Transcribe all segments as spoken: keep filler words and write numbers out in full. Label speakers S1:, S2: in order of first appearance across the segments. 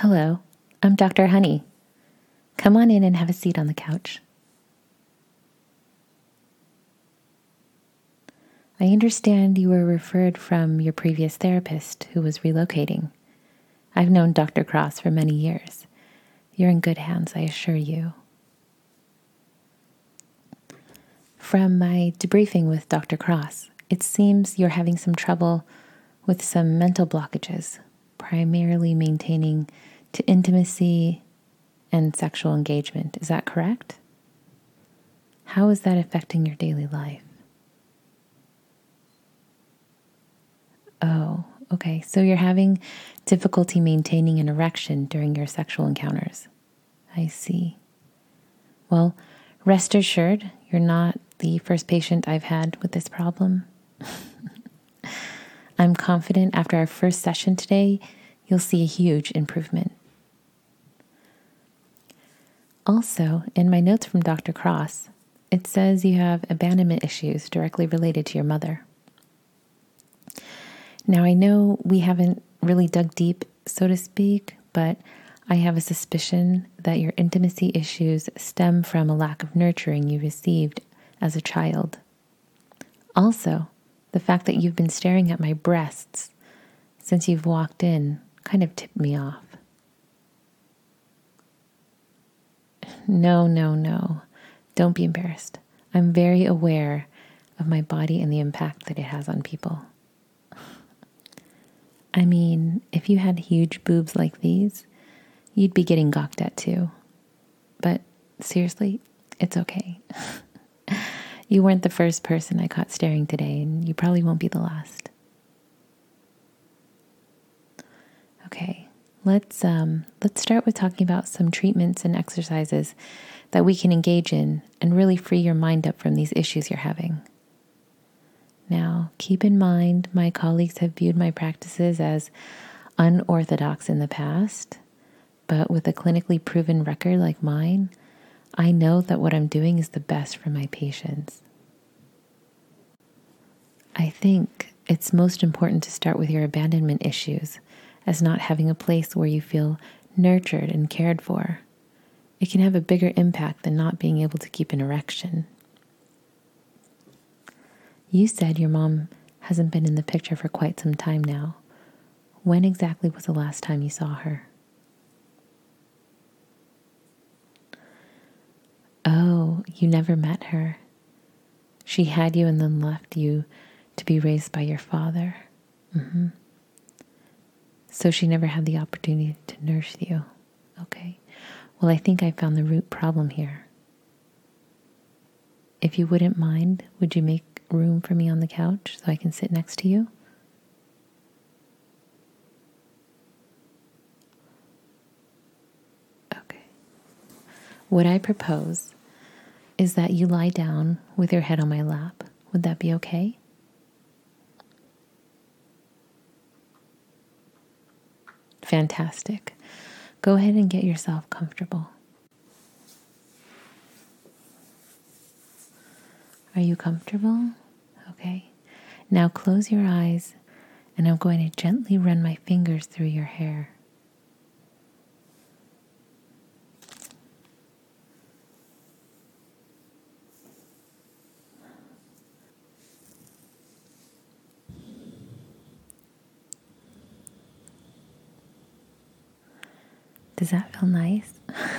S1: Hello, I'm Doctor Honey. Come on in and have a seat on the couch. I understand you were referred from your previous therapist who was relocating. I've known Doctor Cross for many years. You're in good hands, I assure you. From my debriefing with Doctor Cross, it seems you're having some trouble with some mental blockages, primarily maintaining to intimacy and sexual engagement. Is that correct? How is that affecting your daily life? Oh, okay. So you're having difficulty maintaining an erection during your sexual encounters. I see. Well, rest assured, you're not the first patient I've had with this problem. I'm confident after our first session today, you'll see a huge improvement. Also, in my notes from Doctor Cross, it says you have abandonment issues directly related to your mother. Now, I know we haven't really dug deep, so to speak, but I have a suspicion that your intimacy issues stem from a lack of nurturing you received as a child. Also, the fact that you've been staring at my breasts since you've walked in kind of tipped me off. No, no, no. Don't be embarrassed. I'm very aware of my body and the impact that it has on people. I mean, if you had huge boobs like these, you'd be getting gawked at too. But seriously, it's okay. You weren't the first person I caught staring today, and you probably won't be the last. Okay, let's um, let's start with talking about some treatments and exercises that we can engage in and really free your mind up from these issues you're having. Now, keep in mind, my colleagues have viewed my practices as unorthodox in the past, but with a clinically proven record like mine, I know that what I'm doing is the best for my patients. I think it's most important to start with your abandonment issues as not having a place where you feel nurtured and cared for. It can have a bigger impact than not being able to keep an erection. You said your mom hasn't been in the picture for quite some time now. When exactly was the last time you saw her? Oh, you never met her. She had you and then left you to be raised by your father. Mm-hmm. So she never had the opportunity to nurse you. Okay. Well, I think I found the root problem here. If you wouldn't mind, would you make room for me on the couch so I can sit next to you? Okay. What I propose is that you lie down with your head on my lap. Would that be okay? Fantastic. Go ahead and get yourself comfortable. Are you comfortable? Okay. Now close your eyes, and I'm going to gently run my fingers through your hair. Does that feel nice?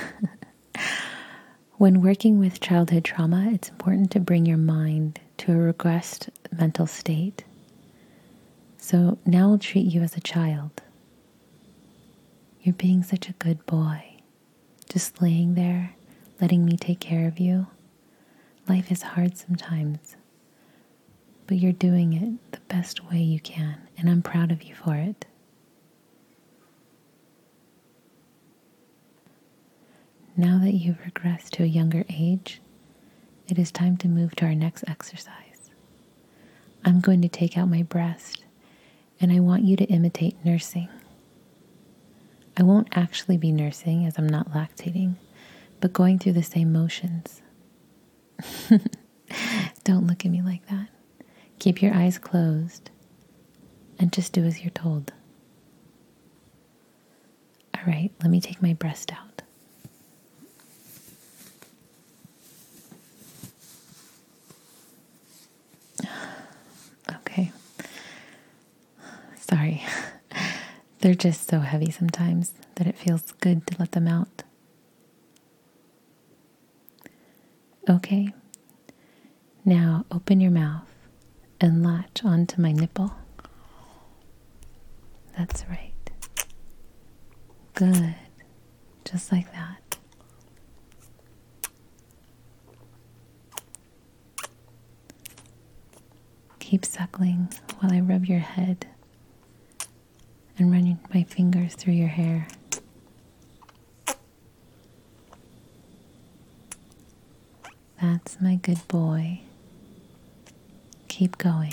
S1: When working with childhood trauma, it's important to bring your mind to a regressed mental state. So now I'll treat you as a child. You're being such a good boy. Just laying there, letting me take care of you. Life is hard sometimes, but you're doing it the best way you can, and I'm proud of you for it. Now that you've regressed to a younger age, it is time to move to our next exercise. I'm going to take out my breast, and I want you to imitate nursing. I won't actually be nursing as I'm not lactating, but going through the same motions. Don't look at me like that. Keep your eyes closed and just do as you're told. All right. Let me take my breast out. Okay. Sorry. They're just so heavy sometimes that it feels good to let them out. Okay. Now open your mouth and latch onto my nipple. That's right. Good. Just like that. Keep suckling while I rub your head and run my fingers through your hair. That's my good boy. Keep going.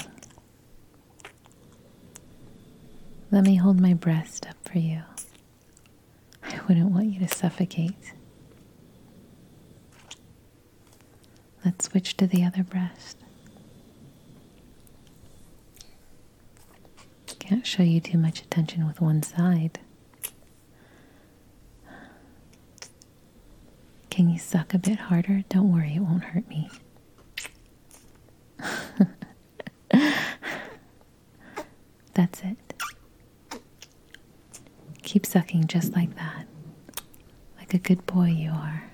S1: Let me hold my breast up for you. I wouldn't want you to suffocate. Let's switch to the other breast. Can't show you too much attention with one side. Can you suck a bit harder? Don't worry, it won't hurt me. That's it. Keep sucking just like that. Like a good boy you are.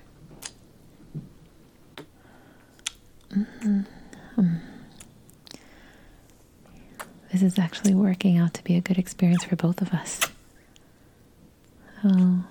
S1: Mm-hmm. Mm. This is actually working out to be a good experience for both of us. Oh.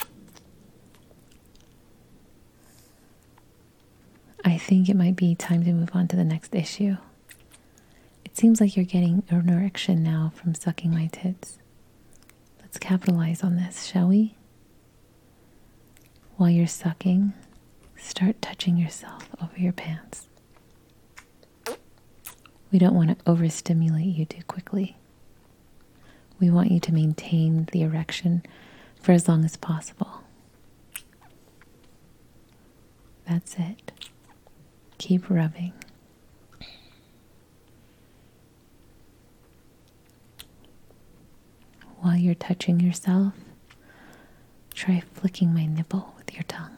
S1: I think it might be time to move on to the next issue. It seems like you're getting an erection now from sucking my tits. Let's capitalize on this, shall we? While you're sucking, start touching yourself over your pants. We don't want to overstimulate you too quickly. We want you to maintain the erection for as long as possible. That's it. Keep rubbing. While you're touching yourself, try flicking my nipple with your tongue.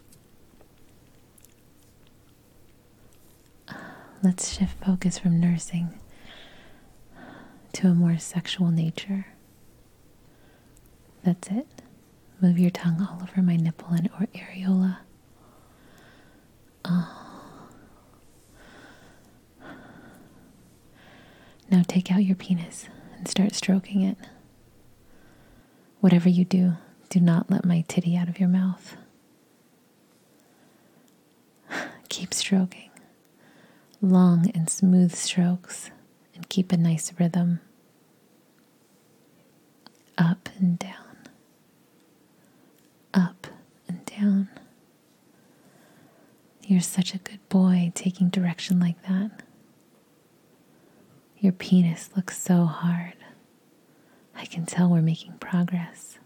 S1: Let's shift focus from nursing to a more sexual nature. That's it. Move your tongue all over my nipple and or areola. Oh. Now take out your penis and start stroking it. Whatever you do, do not let my titty out of your mouth. Keep stroking. Long and smooth strokes, and keep a nice rhythm. Up and down. Up and down. You're such a good boy taking direction like that. Your penis looks so hard. I can tell we're making progress.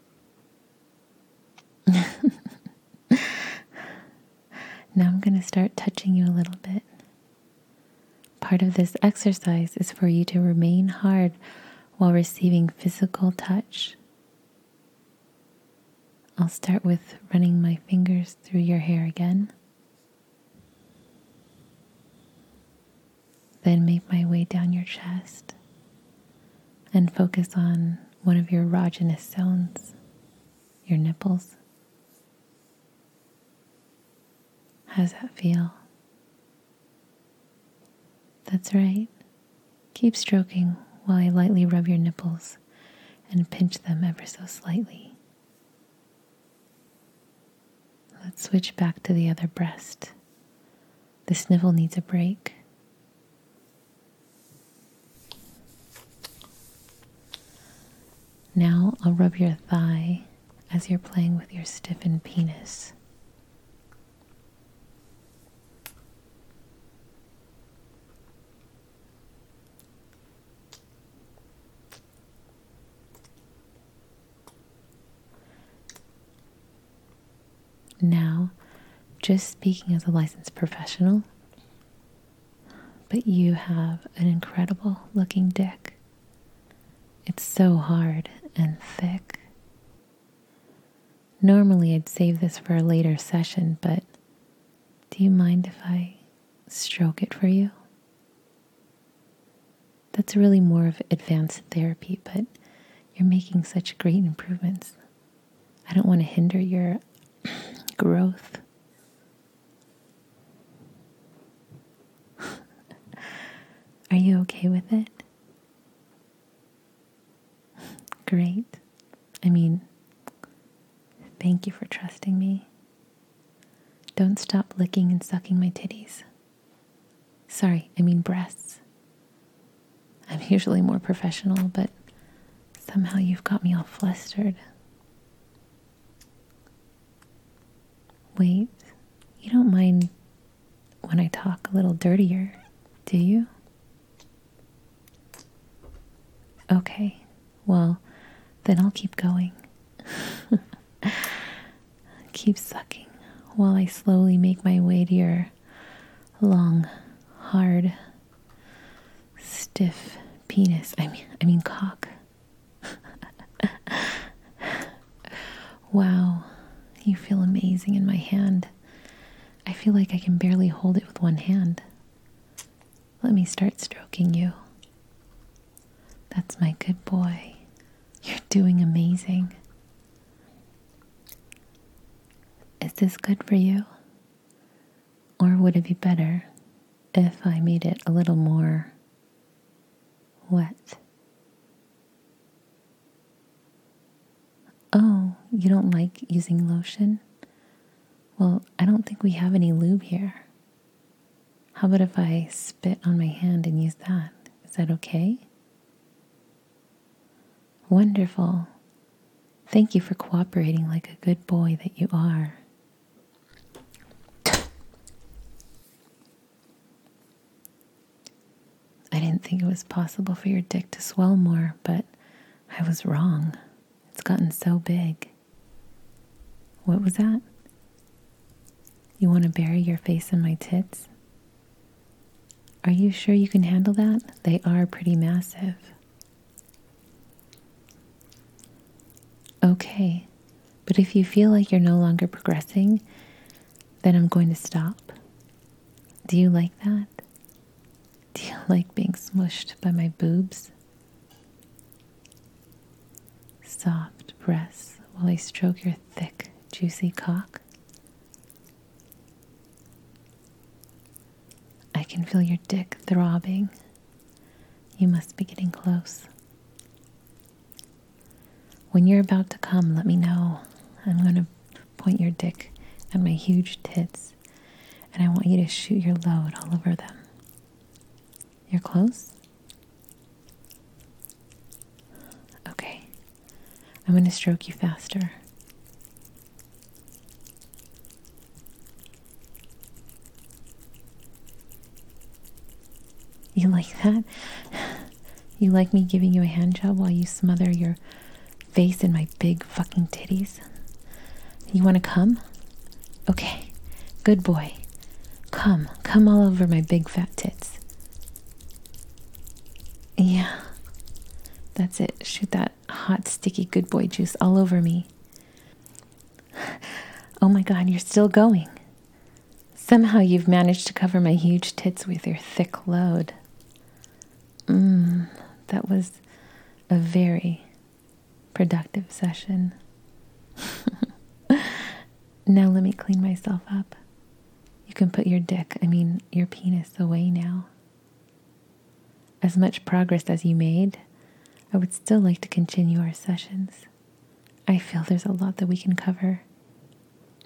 S1: Now I'm going to start touching you a little bit. Part of this exercise is for you to remain hard while receiving physical touch. I'll start with running my fingers through your hair again. Then make my way down your chest and focus on one of your erogenous zones, your nipples. How does that feel? That's right. Keep stroking while I lightly rub your nipples and pinch them ever so slightly. Let's switch back to the other breast. The snivel needs a break. Now I'll rub your thigh as you're playing with your stiffened penis. Now, just speaking as a licensed professional, but you have an incredible looking dick. It's so hard and thick. Normally I'd save this for a later session, but do you mind if I stroke it for you? That's really more of advanced therapy, but you're making such great improvements. I don't want to hinder your growth. Are you okay with it? Great. I mean, thank you for trusting me. Don't stop licking and sucking my titties. Sorry, I mean breasts. I'm usually more professional, but somehow you've got me all flustered. Wait, you don't mind when I talk a little dirtier, do you? Okay, well, then I'll keep going. Keep sucking while I slowly make my way to your long, hard, stiff penis. I mean, I mean cock. Wow, you feel amazing in my hand. I feel like I can barely hold it with one hand. Let me start stroking you. That's my good boy. You're doing amazing. Is this good for you? Or would it be better if I made it a little more wet? Oh, you don't like using lotion? Well, I don't think we have any lube here. How about if I spit on my hand and use that? Is that okay? Wonderful. Thank you for cooperating like a good boy that you are. I didn't think it was possible for your dick to swell more, but I was wrong. It's gotten so big. What was that? You want to bury your face in my tits? Are you sure you can handle that? They are pretty massive. Okay, but if you feel like you're no longer progressing, then I'm going to stop. Do you like that? Do you like being smushed by my boobs? Soft breaths while I stroke your thick, juicy cock. I can feel your dick throbbing. You must be getting close. When you're about to come, let me know. I'm going to point your dick at my huge tits, and I want you to shoot your load all over them. You're close? Okay. I'm going to stroke you faster. You like that? You like me giving you a hand job while you smother your face in my big fucking titties? You want to come? Okay, good boy. Come, come all over my big fat tits. Yeah, that's it. Shoot that hot, sticky good boy juice all over me. Oh my God, you're still going. Somehow you've managed to cover my huge tits with your thick load. Mmm, that was a very productive session. Now let me clean myself up. You can put your dick, I mean your penis, away now. As much progress as you made, I would still like to continue our sessions. I feel there's a lot that we can cover.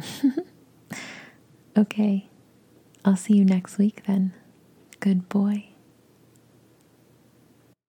S1: Okay, I'll see you next week then. Good boy.